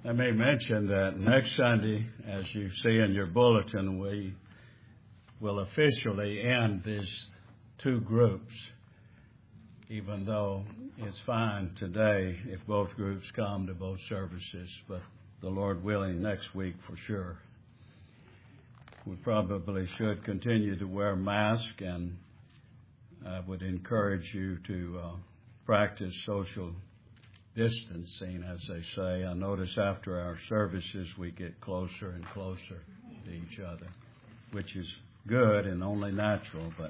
Let me mention that next Sunday, as you see in your bulletin, we will officially end these two groups, even though it's fine today if both groups come to both services, but the Lord willing, next week for sure. We probably should continue to wear masks, and I would encourage you to practice social distancing, as they say. I notice after our services we get closer and closer to each other, which is good and only natural, but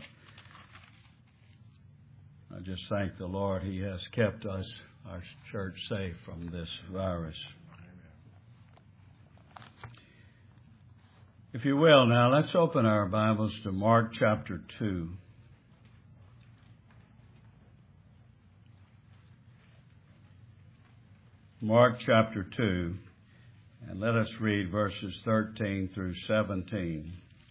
I just thank the Lord He has kept us, our church, safe from this virus. If you will, now let's open our Bibles to Mark chapter 2. Mark chapter 2, and let us read verses 13 through 17.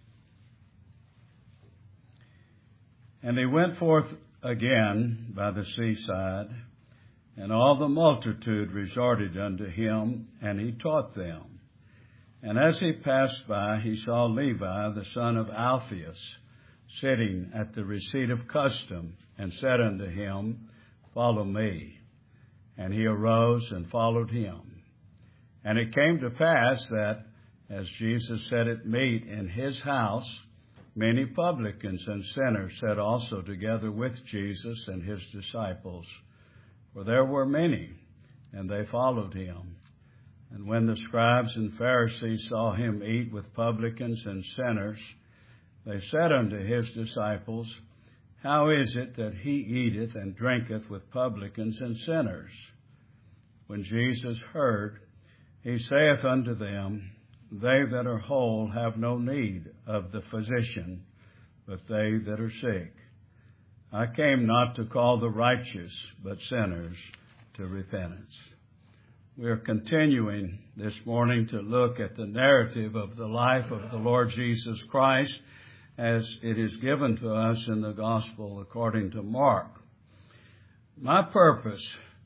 And he went forth again by the seaside, and all the multitude resorted unto him, and he taught them. And as he passed by, he saw Levi, the son of Alphaeus, sitting at the receipt of custom, and said unto him, Follow me. And he arose and followed him. And it came to pass that, as Jesus sat at meat in his house, many publicans and sinners sat also together with Jesus and his disciples. For there were many, and they followed him. And when the scribes and Pharisees saw him eat with publicans and sinners, they said unto his disciples, How is it that he eateth and drinketh with publicans and sinners? When Jesus heard, he saith unto them, They that are whole have no need of the physician, but they that are sick. I came not to call the righteous, but sinners to repentance. We are continuing this morning to look at the narrative of the life of the Lord Jesus Christ as it is given to us in the Gospel according to Mark. My purpose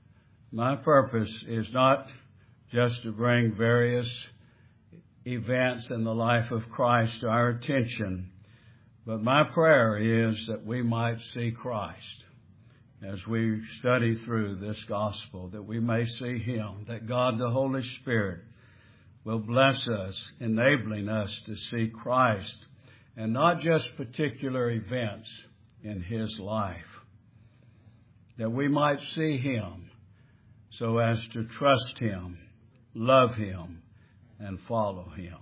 is not just to bring various events in the life of Christ to our attention, but my prayer is that we might see Christ as we study through this gospel, that we may see Him, that God the Holy Spirit will bless us, enabling us to see Christ and not just particular events in His life, that we might see Him so as to trust Him, love Him, and follow Him.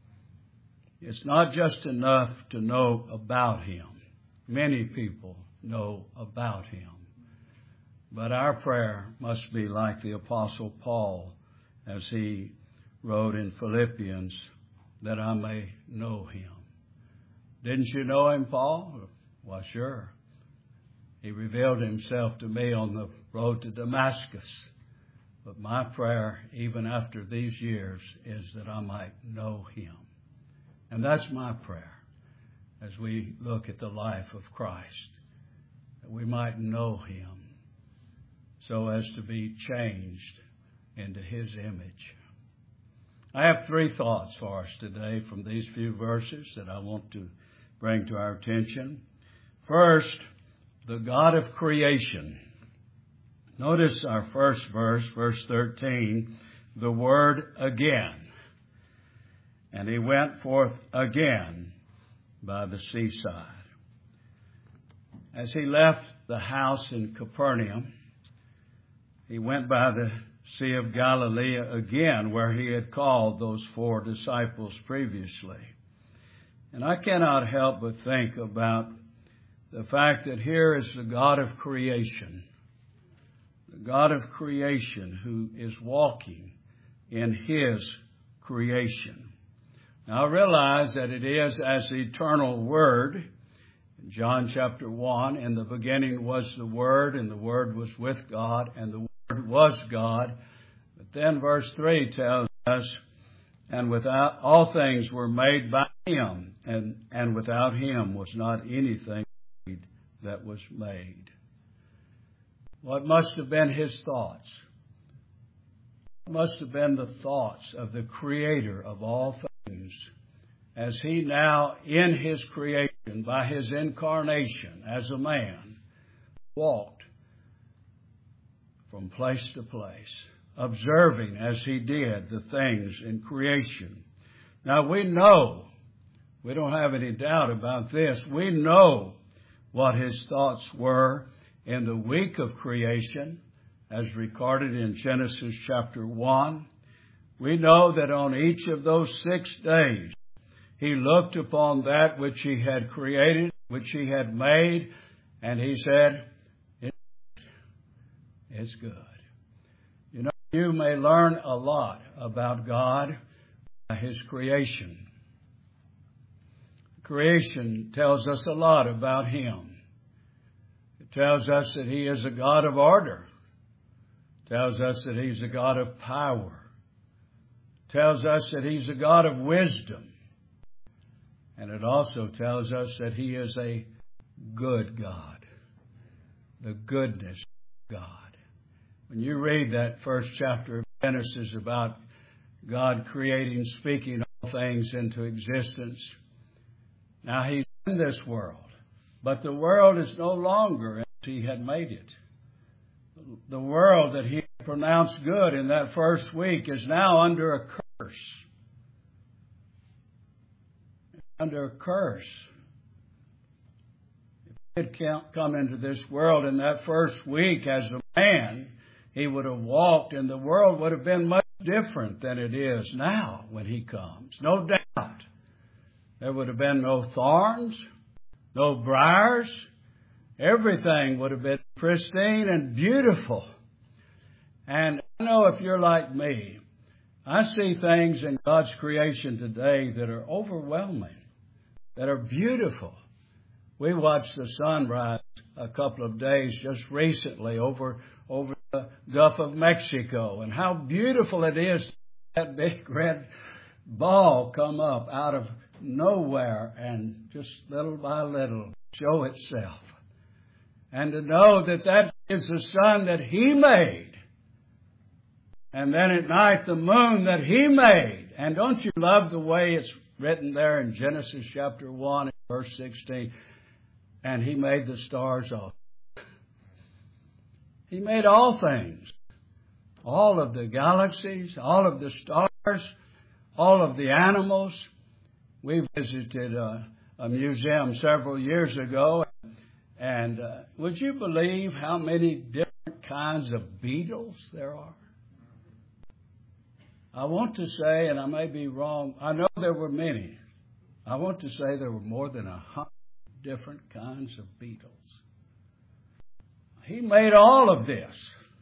It's not just enough to know about Him. Many people know about Him. But our prayer must be like the Apostle Paul as he wrote in Philippians, that I may know Him. Didn't you know Him, Paul? Why, sure. He revealed Himself to me on the road to Damascus. But my prayer, even after these years, is that I might know Him. And that's my prayer as we look at the life of Christ, that we might know Him so as to be changed into His image. I have three thoughts for us today from these few verses that I want to bring to our attention. First, the God of creation. Notice our first verse, verse 13, the word again. And he went forth again by the seaside. As he left the house in Capernaum, he went by the Sea of Galilee again, where he had called those 4 disciples previously. And I cannot help but think about the fact that here is the God of creation, the God of creation who is walking in His creation. Now I realize that it is as the eternal Word. In John chapter 1, in the beginning was the Word, and the Word was with God, and the Word was God. But then verse 3 tells us, and without all things were made by Him, and without Him was not anything made that was made. What must have been His thoughts? must have been the thoughts of the Creator of all things as He now, in His creation, by His incarnation as a man, walked from place to place, observing as He did the things in creation. Now we know, we don't have any doubt about this, we know what His thoughts were in the week of creation, as recorded in Genesis chapter 1. We know that on each of those 6 days, He looked upon that which He had created, which He had made, and He said, it's good. You know, you may learn a lot about God by His creation. Creation tells us a lot about Him. It tells us that He is a God of order. It tells us that He's a God of power. It tells us that He's a God of wisdom. And it also tells us that He is a good God. The goodness of God. When you read that first chapter of Genesis about God creating, speaking all things into existence, now He's in this world, but the world is no longer as He had made it. The world that He had pronounced good in that first week is now under a curse. Under a curse. If He had come into this world in that first week as a man, He would have walked and the world would have been much different than it is now when He comes. No doubt. There would have been no thorns, no briars. Everything would have been pristine and beautiful. And I know if you're like me, I see things in God's creation today that are overwhelming, that are beautiful. We watched the sunrise a couple of days just recently over the Gulf of Mexico, and how beautiful it is to see that big red ball come up out of nowhere and just little by little show itself. And to know that that is the sun that He made. And then at night the moon that He made. And don't you love the way it's written there in Genesis chapter 1 verse 16? And He made the stars also. He made all things. All of the galaxies, all of the stars, all of the animals. We visited a museum several years ago. And would you believe how many different kinds of beetles there are? I want to say, and I may be wrong, I know there were many. I want to say there were more than 100 different kinds of beetles. He made all of this.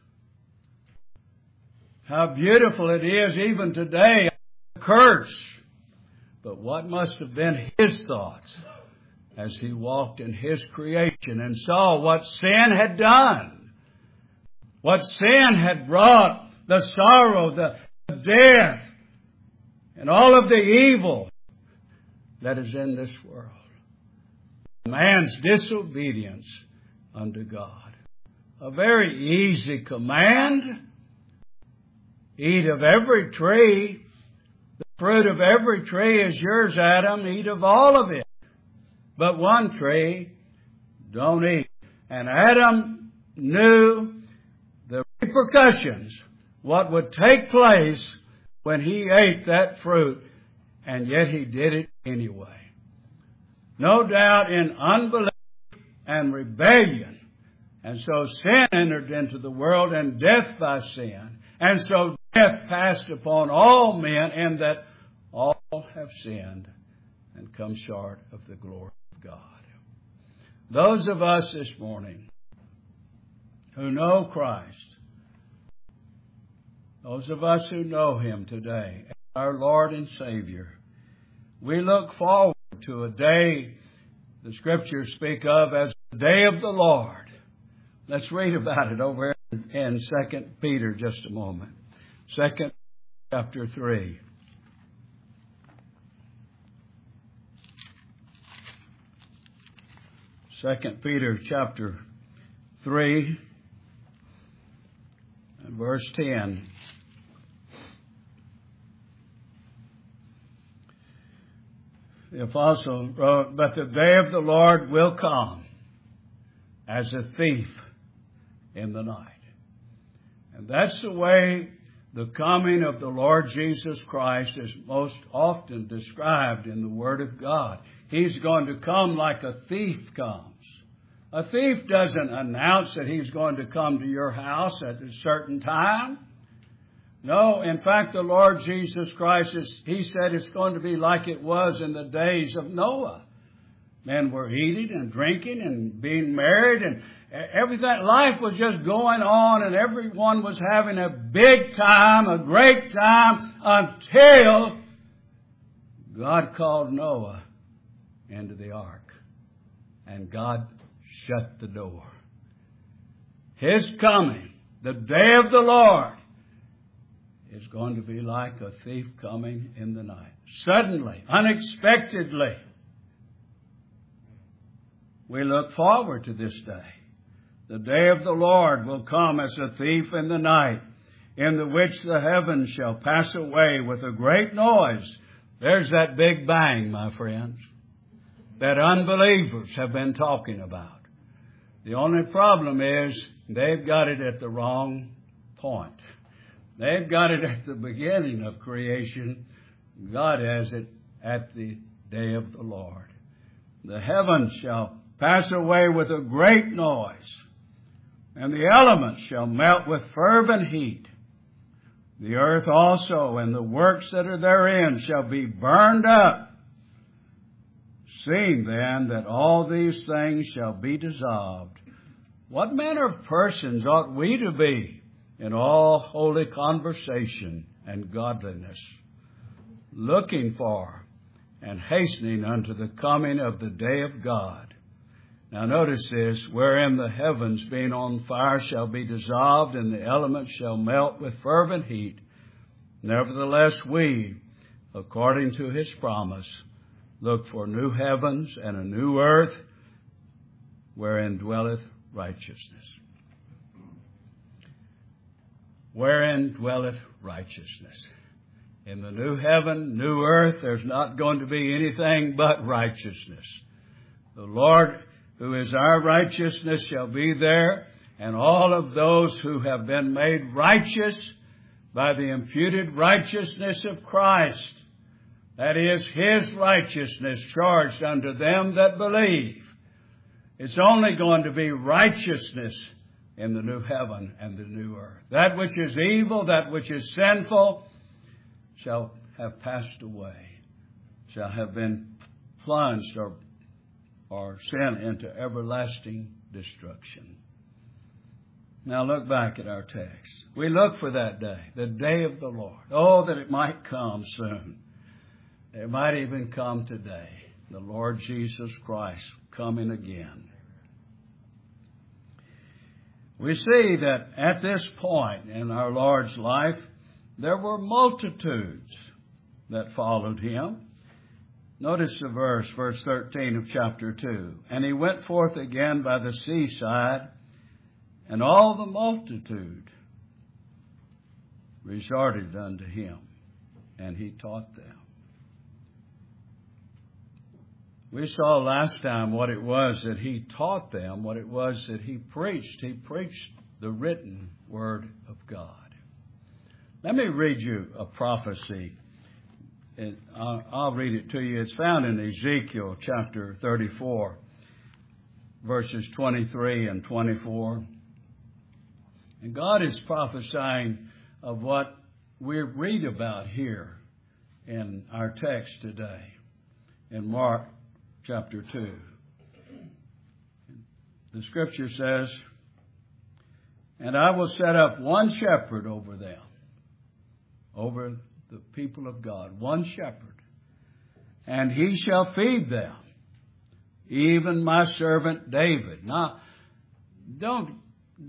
How beautiful it is even today. A curse. But what must have been His thoughts as He walked in His creation and saw what sin had done. What sin had brought, the sorrow, the death, and all of the evil that is in this world. Man's disobedience unto God. A very easy command. Eat of every tree. The fruit of every tree is yours, Adam. Eat of all of it. But one tree, don't eat. And Adam knew the repercussions, what would take place when he ate that fruit, and yet he did it anyway. No doubt in unbelief and rebellion. And so sin entered into the world, and death by sin. And so death passed upon all men, and that all have sinned and come short of the glory of God. Those of us this morning who know Christ, those of us who know Him today, our Lord and Savior, we look forward to a day the Scriptures speak of as the day of the Lord. Let's read about it over in 2 Peter just a moment. 2 chapter 3. 2 Peter chapter 3 and verse 10. the apostle wrote, but the day of the Lord will come as a thief in the night. And that's the way the coming of the Lord Jesus Christ is most often described in the Word of God. He's going to come like a thief comes. A thief doesn't announce that he's going to come to your house at a certain time. No, in fact, the Lord Jesus Christ, He said it's going to be like it was in the days of Noah. Men were eating and drinking and being married, and everything. Life was just going on, and everyone was having a big time, a great time, until God called Noah into the ark, and God shut the door. His coming, the day of the Lord, is going to be like a thief coming in the night. Suddenly, unexpectedly. We look forward to this day. The day of the Lord will come as a thief in the night, in the which the heavens shall pass away with a great noise. There's that big bang, my friends, that unbelievers have been talking about. The only problem is they've got it at the wrong point. They've got it at the beginning of creation. God has it at the day of the Lord. The heavens shall pass away with a great noise, and the elements shall melt with fervent heat. The earth also and the works that are therein shall be burned up. Seeing then that all these things shall be dissolved, what manner of persons ought we to be in all holy conversation and godliness, looking for and hastening unto the coming of the day of God? Now notice this, wherein the heavens being on fire shall be dissolved, and the elements shall melt with fervent heat. Nevertheless we, according to His promise, look for new heavens and a new earth, wherein dwelleth righteousness. Wherein dwelleth righteousness. In the new heaven, new earth, there's not going to be anything but righteousness. The Lord, who is our righteousness, shall be there, and all of those who have been made righteous by the imputed righteousness of Christ, that is, His righteousness charged unto them that believe. It's only going to be righteousness in the new heaven and the new earth. That which is evil, that which is sinful, shall have passed away, shall have been plunged or sent into everlasting destruction. Now look back at our text. We look for that day, the day of the Lord. Oh, that it might come soon. It might even come today. The Lord Jesus Christ coming again. We see that at this point in our Lord's life, there were multitudes that followed Him. Notice the verse 13 of chapter 2. And He went forth again by the seaside, and all the multitude resorted unto Him, and He taught them. We saw last time what it was that He taught them, what it was that He preached. He preached the written Word of God. Let me read you a prophecy. I'll read it to you. It's found in Ezekiel chapter 34, verses 23 and 24. And God is prophesying of what we read about here in our text today, in Mark chapter 2. The Scripture says, and I will set up one shepherd over them, over the people of God, one shepherd, and he shall feed them, even my servant David. Now, don't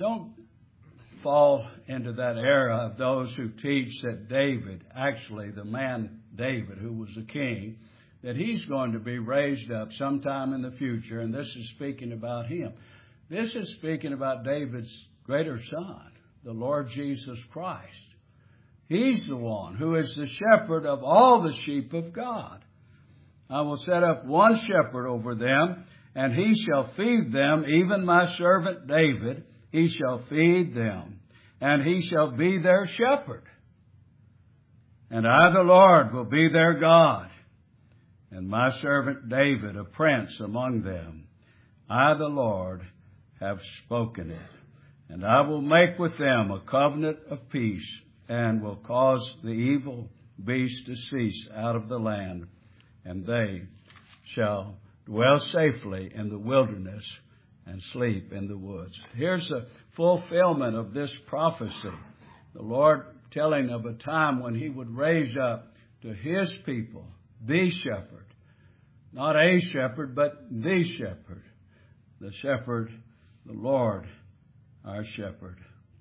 fall into that era of those who teach that David, actually the man David, who was a king, that he's going to be raised up sometime in the future, and this is speaking about him. This is speaking about David's greater son, the Lord Jesus Christ. He's the one who is the shepherd of all the sheep of God. I will set up one shepherd over them, and he shall feed them, even my servant David. He shall feed them, and he shall be their shepherd. And I, the Lord, will be their God, and my servant David a prince among them. I, the Lord, have spoken it. And I will make with them a covenant of peace, and will cause the evil beast to cease out of the land, and they shall dwell safely in the wilderness and sleep in the woods. Here's the fulfillment of this prophecy. The Lord telling of a time when He would raise up to His people the shepherd. Not a shepherd, but the shepherd. The shepherd, the Lord, our shepherd.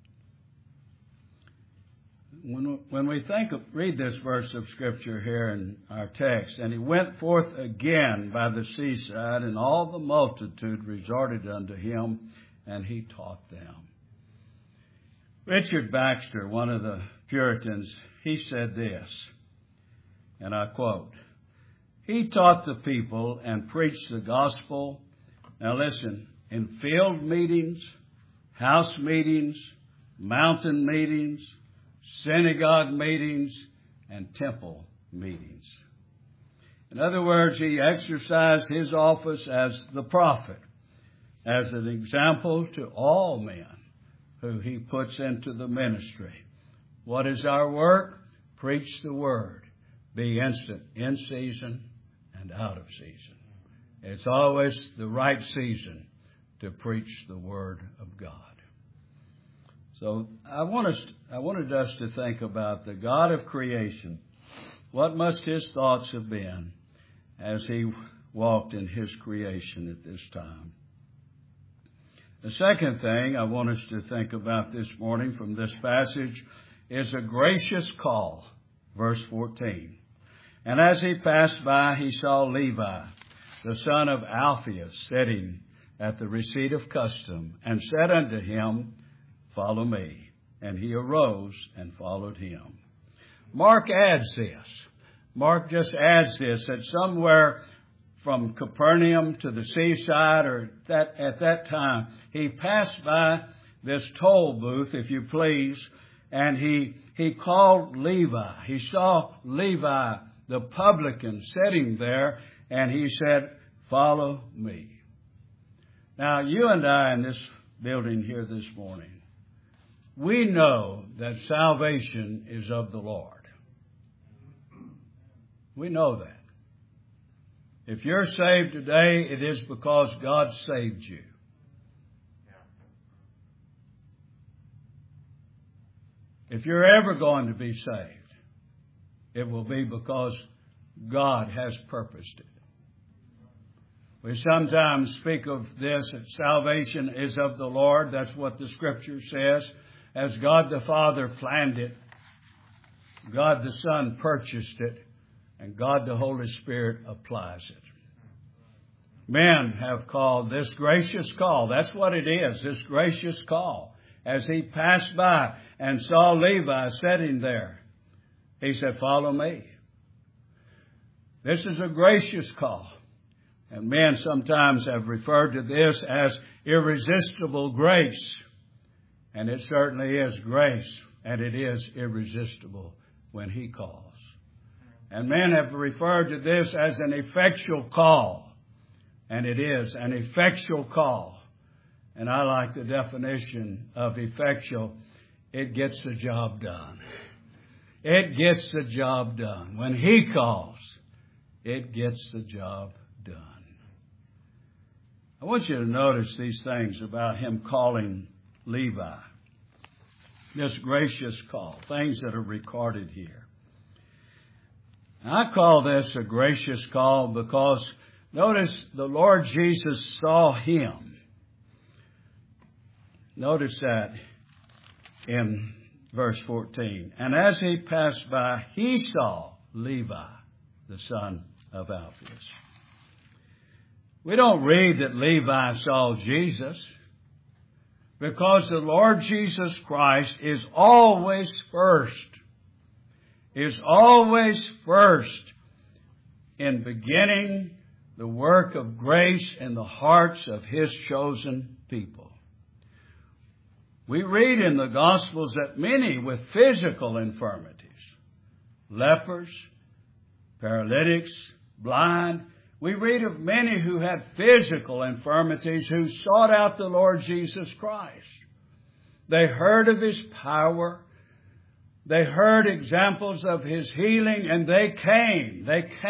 When we read this verse of Scripture here in our text, and he went forth again by the seaside, and all the multitude resorted unto him, and he taught them. Richard Baxter, one of the Puritans, he said this, and I quote, "He taught the people and preached the gospel," now listen, "in field meetings, house meetings, mountain meetings, synagogue meetings, and temple meetings." In other words, he exercised his office as the prophet, as an example to all men who he puts into the ministry. What is our work? Preach the word. Be instant, in season and out of season. It's always the right season to preach the word of God. So I wanted us to think about the God of creation. What must His thoughts have been as He walked in His creation at this time? The second thing I want us to think about this morning from this passage is a gracious call. Verse 14. "And as he passed by, he saw Levi, the son of Alphaeus, sitting at the receipt of custom, and said unto him, Follow me. And he arose and followed him." Mark adds this. Mark just adds this, that somewhere from Capernaum to the seaside, or at that time, he passed by this toll booth, if you please, and he called Levi. He saw Levi, the publican, sitting there, and he said, "Follow me." Now, you and I in this building here this morning, we know that salvation is of the Lord. We know that. If you're saved today, it is because God saved you. If you're ever going to be saved, it will be because God has purposed it. We sometimes speak of this, that salvation is of the Lord. That's what the Scripture says. As God the Father planned it, God the Son purchased it, and God the Holy Spirit applies it. Men have called this gracious call. That's what it is, this gracious call. As he passed by and saw Levi sitting there, he said, "Follow me." This is a gracious call. And men sometimes have referred to this as irresistible grace. And it certainly is grace, and it is irresistible when He calls. And men have referred to this as an effectual call, and it is an effectual call. And I like the definition of effectual. It gets the job done. It gets the job done. When He calls, it gets the job done. I want you to notice these things about Him calling Levi. This gracious call, things that are recorded here. I call this a gracious call because, notice, the Lord Jesus saw him. Notice that in verse 14. "And as he passed by, he saw Levi, the son of Alphaeus." We don't read that Levi saw Jesus, because the Lord Jesus Christ is always first. Is always first in beginning the work of grace in the hearts of His chosen people. We read in the Gospels that many with physical infirmities, lepers, paralytics, blind, we read of many who had physical infirmities who sought out the Lord Jesus Christ. They heard of His power. They heard examples of His healing, and they came.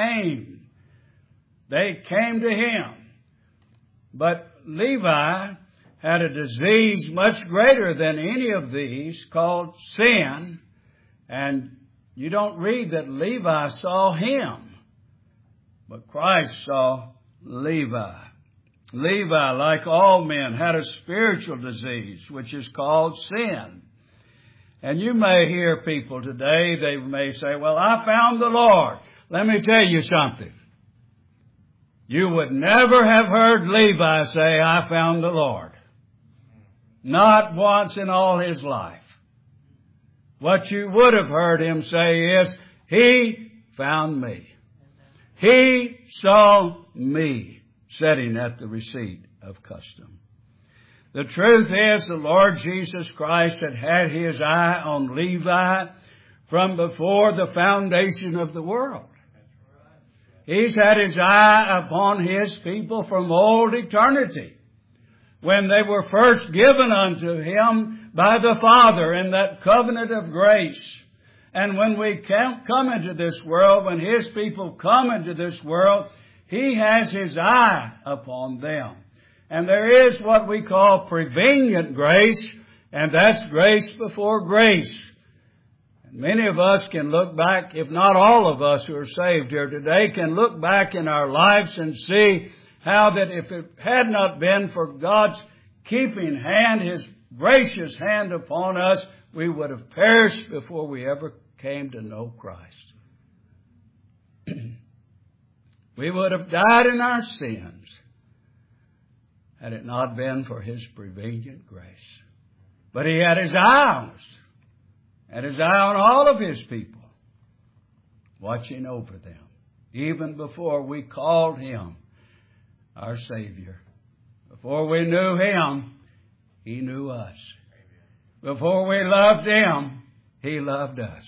They came to Him. But Levi had a disease much greater than any of these called sin. And you don't read that Levi saw Him, but Christ saw Levi. Levi, like all men, had a spiritual disease, which is called sin. And you may hear people today, they may say, well, I found the Lord. Let me tell you something. You would never have heard Levi say, I found the Lord. Not once in all his life. What you would have heard him say is, He found me. He saw me sitting at the receipt of custom. The truth is, the Lord Jesus Christ had His eye on Levi from before the foundation of the world. He's had His eye upon His people from old eternity, when they were first given unto Him by the Father in that covenant of grace. And when we come into this world, when His people come into this world, He has His eye upon them. And there is what we call prevenient grace, and that's grace before grace. And many of us can look back, if not all of us who are saved here today, can look back in our lives and see how that if it had not been for God's keeping hand, His gracious hand upon us, we would have perished before we ever came to know Christ. We would have died in our sins had it not been for His prevenient grace. But He had His eye on us, had His eye on all of His people, watching over them, even before we called Him our Savior. Before we knew Him, He knew us. Before we loved Him, He loved us.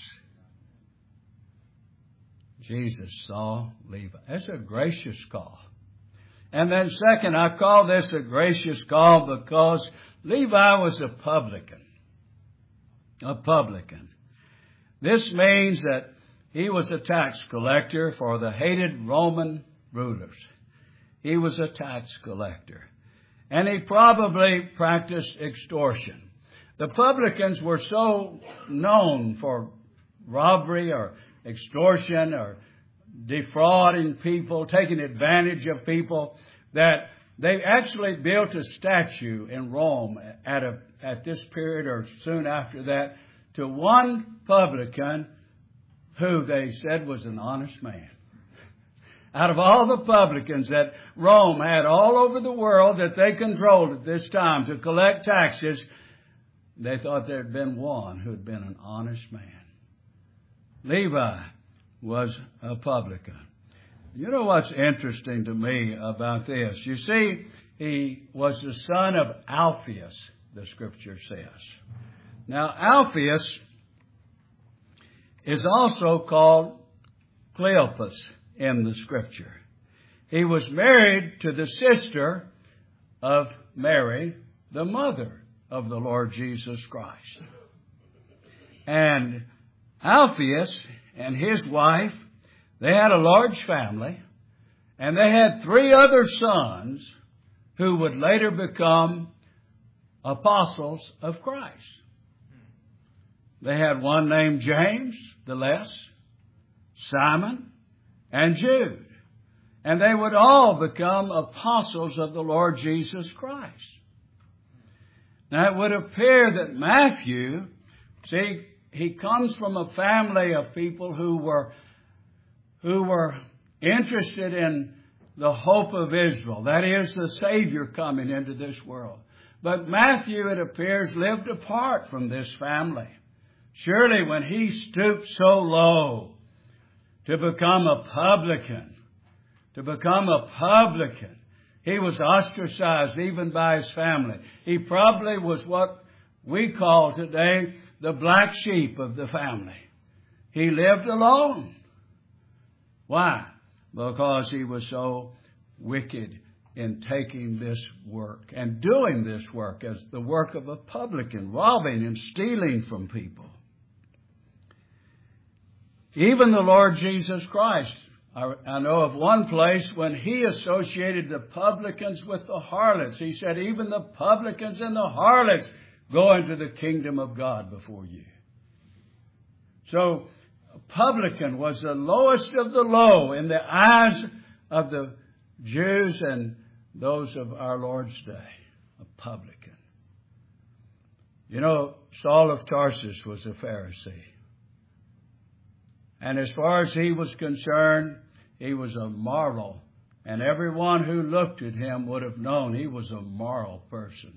Jesus saw Levi. That's a gracious call. And then second, I call this a gracious call because Levi was a publican. A publican. This means that he was a tax collector for the hated Roman rulers. He was a tax collector. And he probably practiced extortion. The publicans were so known for robbery or extortion or defrauding people, taking advantage of people, that they actually built a statue in Rome at this period or soon after that to one publican who they said was an honest man. Out of all the publicans that Rome had all over the world that they controlled at this time to collect taxes, they thought there had been one who had been an honest man. Levi was a publican. You know what's interesting to me about this? You see, he was the son of Alphaeus, the Scripture says. Now, Alphaeus is also called Cleopas in the Scripture. He was married to the sister of Mary, the mother of the Lord Jesus Christ. And Alphaeus and his wife, they had a large family, and they had 3 other sons who would later become apostles of Christ. They had one named James, the less, Simon, and Jude. And they would all become apostles of the Lord Jesus Christ. Now it would appear that Matthew, see, he comes from a family of people who were interested in the hope of Israel. That is, the Savior coming into this world. But Matthew, it appears, lived apart from this family. Surely when he stooped so low to become a publican, to become a publican. He was ostracized even by his family. He probably was what we call today the black sheep of the family. He lived alone. Why? Because he was so wicked in taking this work and doing this work as the work of a publican, robbing and stealing from people. Even the Lord Jesus Christ, I know of one place when he associated the publicans with the harlots. He said, even the publicans and the harlots go into the kingdom of God before you. So, a publican was the lowest of the low in the eyes of the Jews and those of our Lord's day. A publican. You know, Saul of Tarsus was a Pharisee. And as far as he was concerned, he was a marvel. And everyone who looked at him would have known he was a moral person.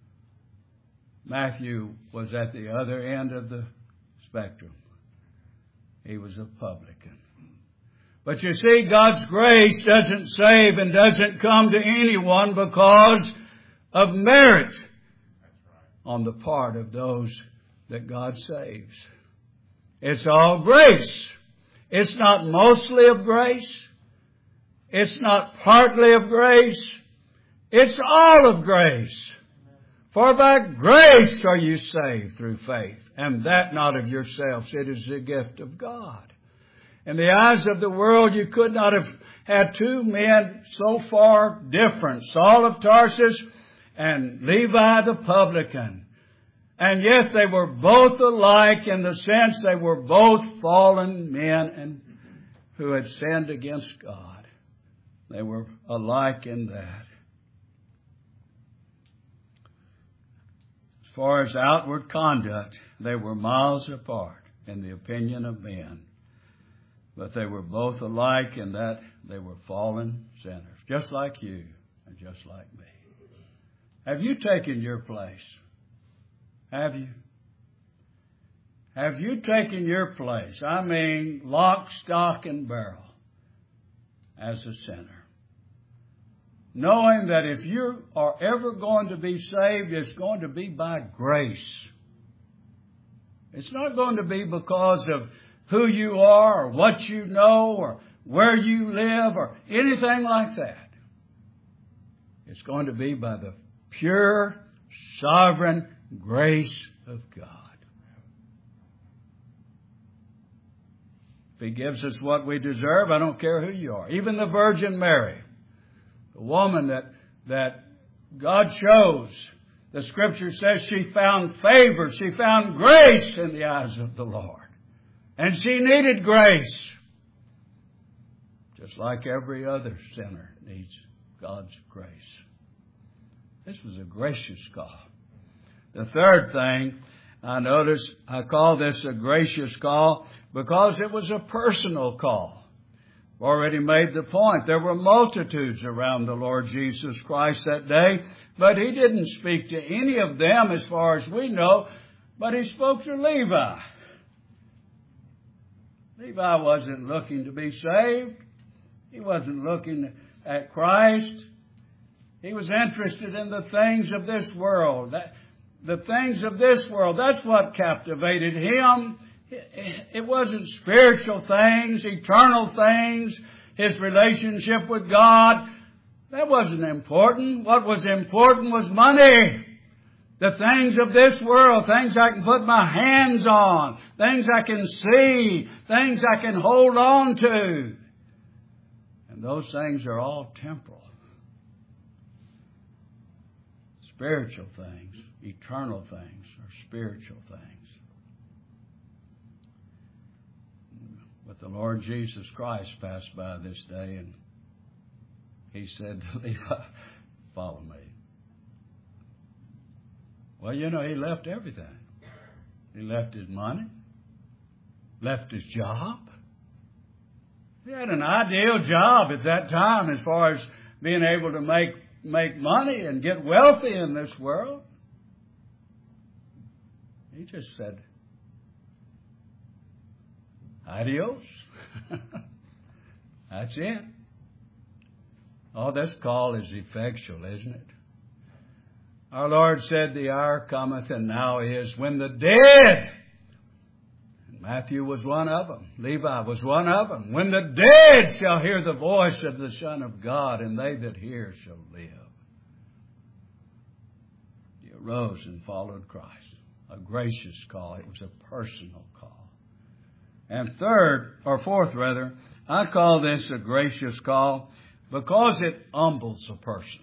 Matthew was at the other end of the spectrum. He was a publican. But you see, God's grace doesn't save and doesn't come to anyone because of merit on the part of those that God saves. It's all grace. It's not mostly of grace. It's not partly of grace. It's all of grace. For by grace are you saved through faith, and that not of yourselves. It is the gift of God. In the eyes of the world, you could not have had two men so far different, Saul of Tarsus and Levi the publican. And yet they were both alike in the sense they were both fallen men and who had sinned against God. They were alike in that. As far as outward conduct, they were miles apart in the opinion of men. But they were both alike in that they were fallen sinners, just like you and just like me. Have you taken your place? Have you? Have you taken your place? I mean, lock, stock, and barrel as a sinner. Knowing that if you are ever going to be saved, it's going to be by grace. It's not going to be because of who you are or what you know or where you live or anything like that. It's going to be by the pure, sovereign grace of God. If He gives us what we deserve, I don't care who you are. Even the Virgin Mary, the woman that God chose, the Scripture says she found favor, she found grace in the eyes of the Lord. And she needed grace. Just like every other sinner needs God's grace. This was a gracious call. The third thing I notice, I call this a gracious call because it was a personal call. I've already made the point. There were multitudes around the Lord Jesus Christ that day, but He didn't speak to any of them as far as we know, but He spoke to Levi. Levi wasn't looking to be saved. He wasn't looking at Christ. He was interested in the things of this world. The things of this world, that's what captivated him. It wasn't spiritual things, eternal things, his relationship with God. That wasn't important. What was important was money. The things of this world, things I can put my hands on, things I can see, things I can hold on to. And those things are all temporal. Spiritual things, eternal things, are spiritual things. But the Lord Jesus Christ passed by this day and He said to Levi, follow me. Well, you know, he left everything. He left his money, left his job. He had an ideal job at that time as far as being able to make money and get wealthy in this world. He just said, adios. That's it. Oh, this call is effectual, isn't it? Our Lord said, the hour cometh, and now is, when the dead, Matthew was one of them, Levi was one of them, when the dead shall hear the voice of the Son of God, and they that hear shall live. He arose and followed Christ. A gracious call. It was a personal call. And fourth, I call this a gracious call because it humbles a person.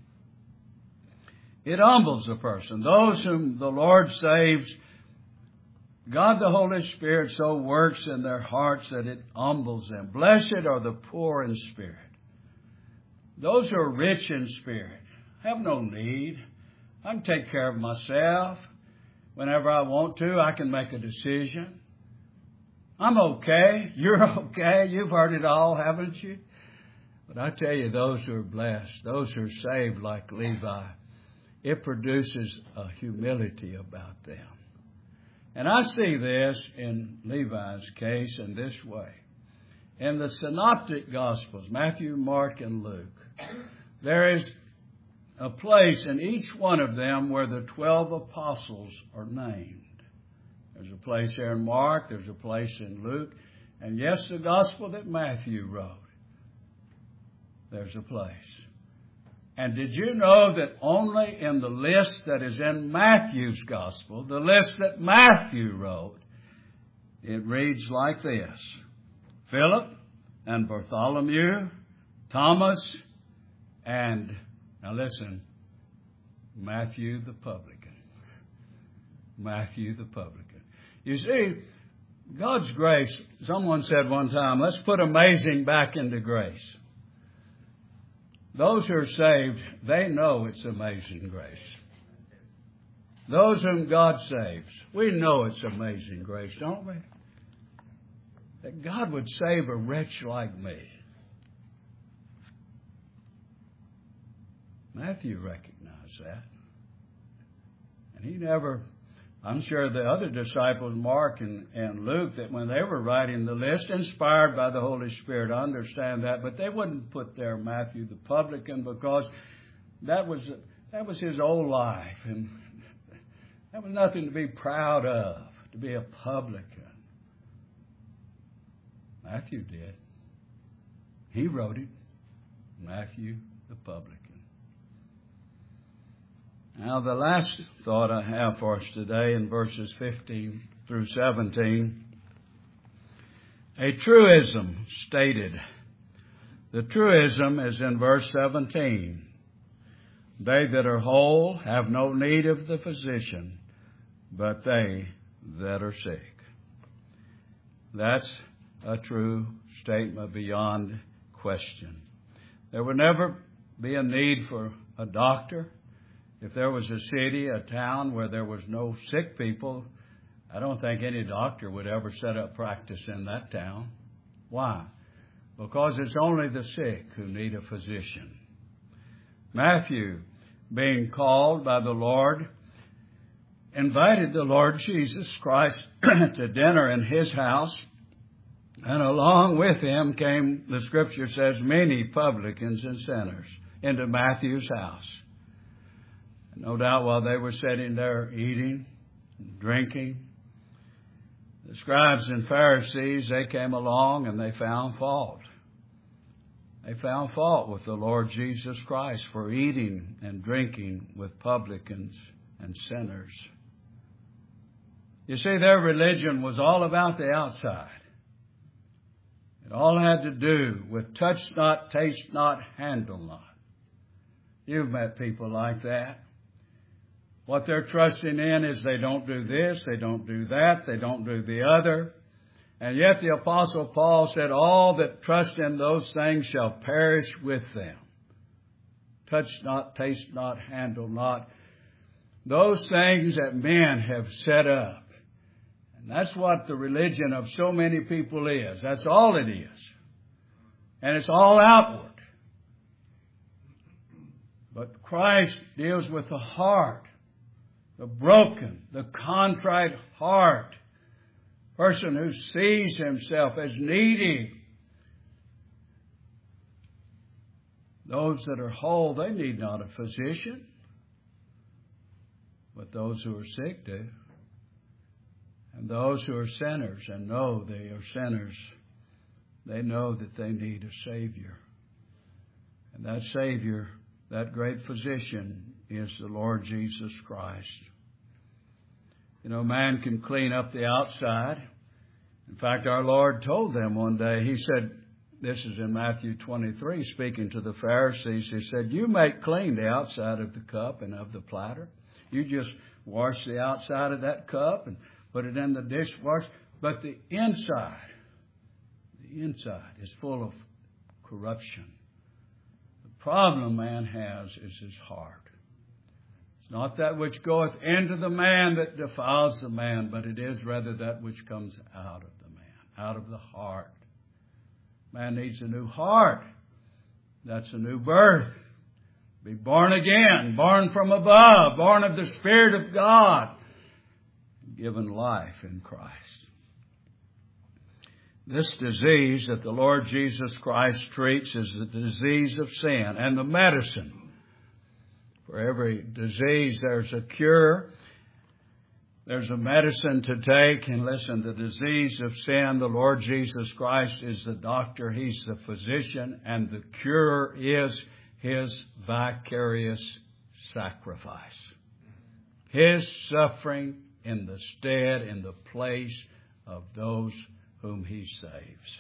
It humbles a person. Those whom the Lord saves, God the Holy Spirit so works in their hearts that it humbles them. Blessed are the poor in spirit. Those who are rich in spirit have no need. I can take care of myself. Whenever I want to, I can make a decision. I'm okay. You're okay. You've heard it all, haven't you? But I tell you, those who are blessed, those who are saved like Levi, it produces a humility about them. And I see this in Levi's case in this way. In the synoptic Gospels, Matthew, Mark, and Luke, there is a place in each one of them where the 12 apostles are named. There's a place there in Mark, there's a place in Luke, and yes, the Gospel that Matthew wrote, there's a place. And did you know that only in the list that is in Matthew's Gospel, the list that Matthew wrote, it reads like this: Philip and Bartholomew, Thomas, and, now listen, Matthew the publican. Matthew the publican. You see, God's grace, someone said one time, let's put amazing back into grace. Those who are saved, they know it's amazing grace. Those whom God saves, we know it's amazing grace, don't we? That God would save a wretch like me. Matthew recognized that. And he never, I'm sure the other disciples, Mark and Luke, that when they were writing the list, inspired by the Holy Spirit, I understand that, but they wouldn't put there Matthew the publican because that was his old life, and that was nothing to be proud of, to be a publican. Matthew did. He wrote it, Matthew the publican. Now, the last thought I have for us today in verses 15 through 17, a truism stated. The truism is in verse 17. They that are whole have no need of the physician, but they that are sick. That's a true statement beyond question. There would never be a need for a doctor. If there was a city, a town where there was no sick people, I don't think any doctor would ever set up practice in that town. Why? Because it's only the sick who need a physician. Matthew, being called by the Lord, invited the Lord Jesus Christ to dinner in his house, and along with him came, the Scripture says, many publicans and sinners into Matthew's house. No doubt while they were sitting there eating, drinking, the scribes and Pharisees, they came along and they found fault. They found fault with the Lord Jesus Christ for eating and drinking with publicans and sinners. You see, their religion was all about the outside. It all had to do with touch not, taste not, handle not. You've met people like that. What they're trusting in is they don't do this, they don't do that, they don't do the other. And yet the Apostle Paul said, all that trust in those things shall perish with them. Touch not, taste not, handle not. Those things that men have set up. And that's what the religion of so many people is. That's all it is. And it's all outward. But Christ deals with the heart. The broken, the contrite heart. Person who sees himself as needy. Those that are whole, they need not a physician. But those who are sick do. And those who are sinners and know they are sinners, they know that they need a Savior. And that Savior, that great physician, is the Lord Jesus Christ. You know, man can clean up the outside. In fact, our Lord told them one day, He said, this is in Matthew 23, speaking to the Pharisees, He said, you make clean the outside of the cup and of the platter. You just wash the outside of that cup and put it in the dishwasher. But the inside is full of corruption. The problem man has is his heart. It's not that which goeth into the man that defiles the man, but it is rather that which comes out of the man, out of the heart. Man needs a new heart. That's a new birth. Be born again, born from above, born of the Spirit of God, given life in Christ. This disease that the Lord Jesus Christ treats is the disease of sin, and the medicine. For every disease there's a cure. There's a medicine to take. And listen, the disease of sin, the Lord Jesus Christ is the doctor. He's the physician. And the cure is His vicarious sacrifice. His suffering in the stead, in the place of those whom He saves.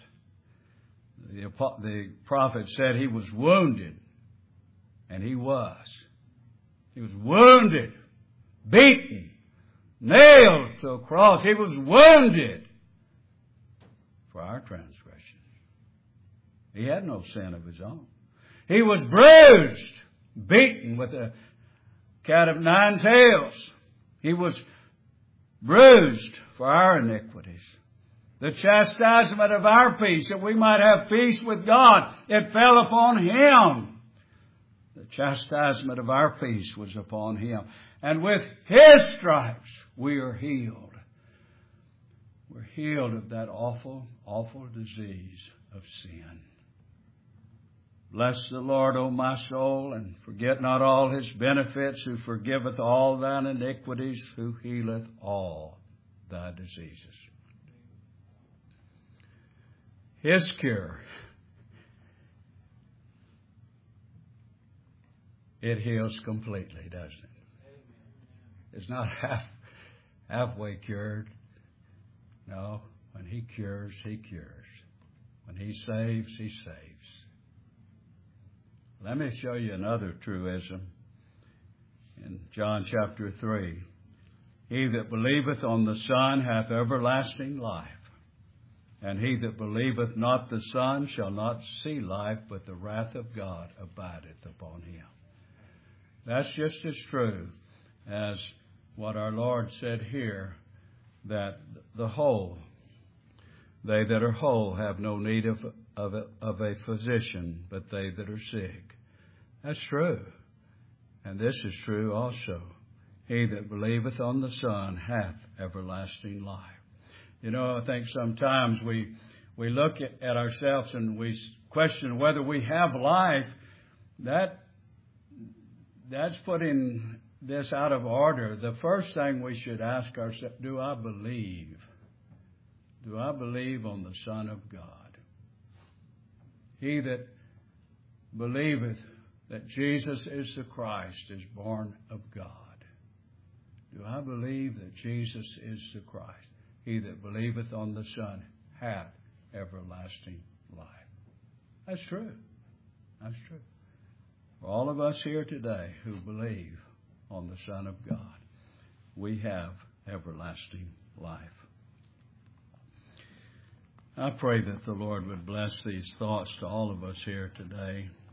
The prophet said He was wounded. And He was. He was wounded, beaten, nailed to a cross. He was wounded for our transgressions. He had no sin of His own. He was bruised, beaten with a cat of nine tails. He was bruised for our iniquities. The chastisement of our peace, that we might have peace with God, it fell upon Him. The chastisement of our peace was upon Him. And with His stripes we are healed. We're healed of that awful, awful disease of sin. Bless the Lord, O my soul, and forget not all His benefits, who forgiveth all thine iniquities, who healeth all thy diseases. His cure, it heals completely, doesn't it? It's not halfway cured. No, when He cures, He cures. When He saves, He saves. Let me show you another truism in John chapter 3. He that believeth on the Son hath everlasting life, and he that believeth not the Son shall not see life, but the wrath of God abideth upon him. That's just as true as what our Lord said here, that the whole, they that are whole have no need of a physician, but they that are sick. That's true. And this is true also. He that believeth on the Son hath everlasting life. You know, I think sometimes we look at ourselves and we question whether we have life. That's putting this out of order. The first thing we should ask ourselves, do I believe? Do I believe on the Son of God? He that believeth that Jesus is the Christ is born of God. Do I believe that Jesus is the Christ? He that believeth on the Son hath everlasting life. That's true. That's true. For all of us here today who believe on the Son of God, we have everlasting life. I pray that the Lord would bless these thoughts to all of us here today.